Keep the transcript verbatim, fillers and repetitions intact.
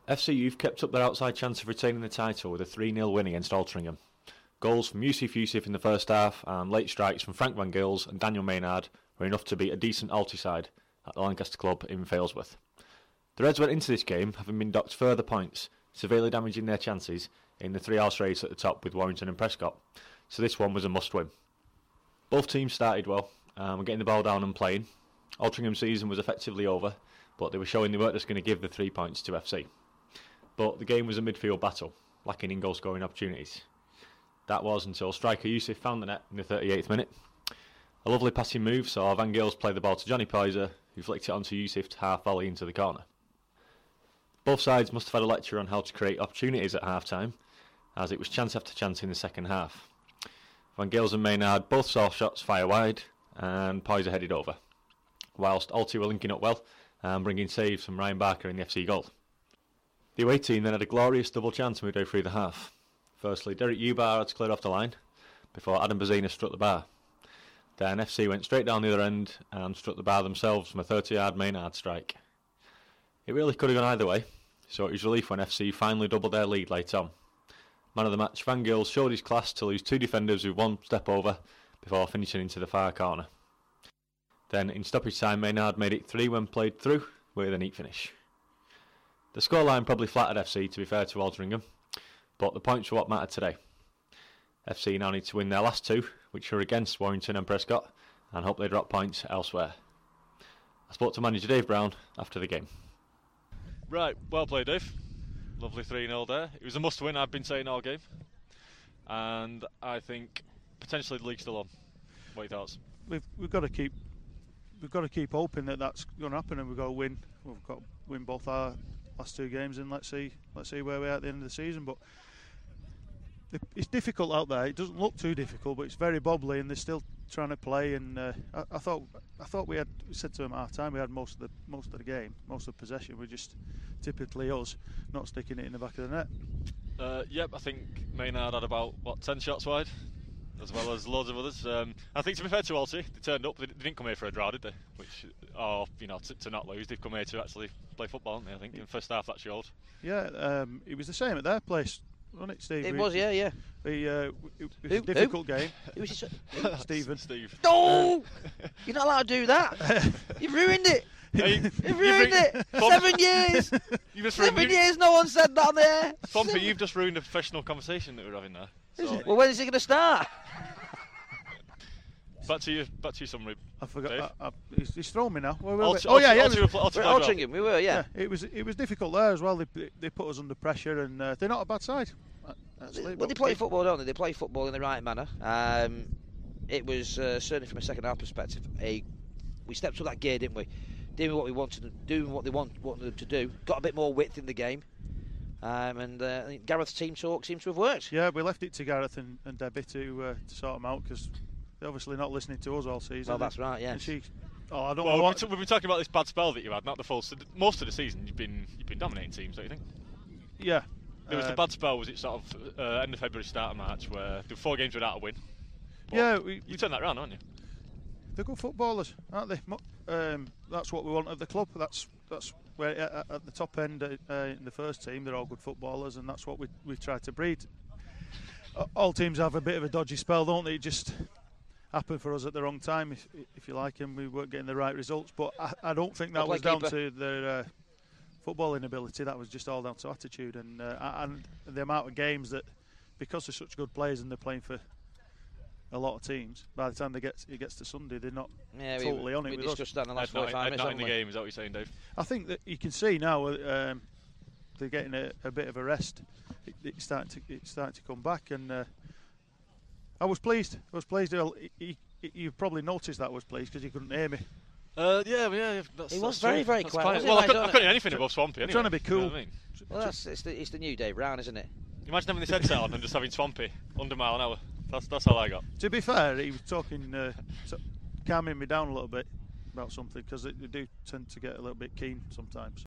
F C Youth kept up their outside chance of retaining the title with a three nil win against Altrincham. Goals from Yusuf Yusuf in the first half and late strikes from Frank Van Gils and Daniel Maynard were enough to beat a decent Alty side at the Lancaster Club in Failsworth. The Reds went into this game having been docked further points, severely damaging their chances in the three-horse race at the top with Warrington and Prescott, so this one was a must-win. Both teams started well and were getting the ball down and playing. Altringham's season was effectively over, but they were showing they weren't just going to give the three points to F C. But the game was a midfield battle, lacking in goal-scoring opportunities. That was until striker Yusuf found the net in the thirty-eighth minute. A lovely passing move saw Van Gils play the ball to Johnny Poyser, who flicked it onto Yusuf to half volley into the corner. Both sides must have had a lecture on how to create opportunities at half-time, as it was chance after chance in the second half. Van Gils and Maynard both saw shots fire wide, and Poyser headed over, whilst Alty were linking up well and bringing saves from Ryan Barker in the F C goal. The away team then had a glorious double chance midway through the half. Firstly, Derek Ubar had cleared off the line before Adam Bazina struck the bar. Then F C went straight down the other end and struck the bar themselves from a thirty-yard Maynard strike. It really could have gone either way, so it was relief when F C finally doubled their lead late on. Man of the match, Van Gils showed his class to lose two defenders with one step over before finishing into the far corner. Then in stoppage time, Maynard made it three when played through with a neat finish. The scoreline probably flattered F C, to be fair to Altrincham, but the points were what mattered today. F C now need to win their last two, which are against Warrington and Prescott, and hope they drop points elsewhere. I spoke to manager Dave Brown after the game. Right, well played, Dave. Lovely three nil there. It was a must win, I've been saying all game. And I think potentially the league's still on. What are your thoughts? We've, we've got to keep we've got to keep hoping that that's going to happen, and we've got to win. We've got to win both our last two games, and let's see let's see where we are at the end of the season. But it's difficult out there. It doesn't look too difficult, but it's very bobbly, and they're still trying to play. And uh, I, I thought I thought we had we said to them at half time we had most of the most of the game, most of the possession. We're just typically us not sticking it in the back of the net. Uh, yep, I think Maynard had about what ten shots wide, as well as loads of others. Um, I think to be fair to Alty, they turned up. They, they didn't come here for a draw, did they? Which, or you know, to, to not lose, they've come here to actually play football, haven't they? I think in first half that showed. Yeah, um, it was the same at their place, wasn't it, Steve? It we, was, yeah, yeah. We, uh, it was Who? a difficult Who? game. Who was it? Stephen. Steve. No! You're not allowed to do that. You've ruined it. Hey, You've ruined it. Seven years. You just Seven ruined, years. No one said that on there. Pompey, you've just ruined a professional conversation that we're having there. So. Well, when is it going to start? Back to you. Back to you, summary. I forgot. Dave? I, I, he's, he's thrown me now. Where were we? Alty, oh yeah, yeah. Alty, it was, Alty, Alty, We're Alty, Altrincham, we were, yeah. yeah, it was it was difficult there as well. They they put us under pressure, and uh, they're not a bad side. Actually, Well, they play football, don't they? They play football in the right manner. Um, it was uh, certainly from a second half perspective. A we stepped up that gear, didn't we? Doing what we wanted, doing what they want, wanted them to do. Got a bit more width in the game, um, and uh, I think Gareth's team talk seems to have worked. Yeah, we left it to Gareth and, and Debbie to uh, to sort them out because they're obviously not listening to us all season. Well, that's right. Yeah. And she, oh, I don't Well, know we've what. been, we've been talking about this bad spell that you had, not the full. So most of the season, you've been you've been dominating teams, don't you think? Yeah. There was uh, the bad spell. Was it sort of uh, end of February, start of March, where there were four games without a win? But yeah, we, you we, turned that around, haven't you? they're good footballers, aren't they? Mo- Um, that's what we want at the club. That's that's where at, at the top end uh, in the first team, they're all good footballers, and that's what we we try to breed. Uh, all teams have a bit of a dodgy spell, don't they? It just happened for us at the wrong time, if if you like, and we weren't getting the right results. But I, I don't think that Well, was play down keeper. to their uh, footballing ability. That was just all down to attitude and uh, and the amount of games that, because they're such good players and they're playing for a lot of teams, by the time they get it gets to Sunday, they're not Yeah, we, totally on it we with us. discussed that in the last Head not, forty-five head minutes, not in haven't the we? game, is that what you're saying, Dave? I think that you can see now uh, um, they're getting a, a bit of a rest. It, it's starting to it's starting to come back, and uh, I was pleased. I was pleased. Well, he, he, you probably noticed that I was pleased because you couldn't hear me. Uh, yeah, yeah. That's, He that's was very, true. very That's quiet, quite- wasn't Well, he, I couldn't, I mate? couldn't hear anything above Swampy. Anyway. Trying to be cool. You know what I mean? Well, that's it's the, it's the new Dave Brown, isn't it? Imagine having this headset on and just having Swampy under mile an hour. That's that's all I got. To be fair, he was talking, uh, t- calming me down a little bit about something because they, they do tend to get a little bit keen sometimes.